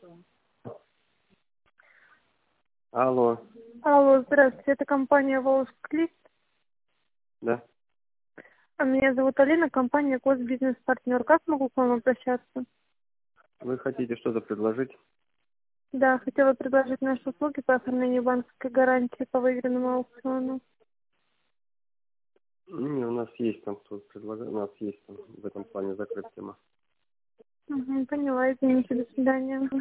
Алло, Алло, здравствуйте, это компания «Волжсклип». да. Меня зовут Алина, компания «Госбизнес-партнер». Как могу к вам обращаться? Вы хотите что-то предложить? Да, хотела предложить наши услуги по оформлению банковской гарантии по выигранному аукциону. Не, у нас есть там кто предлагает, у нас есть там в этом плане закрытая тема. Поняла, извините, до свидания.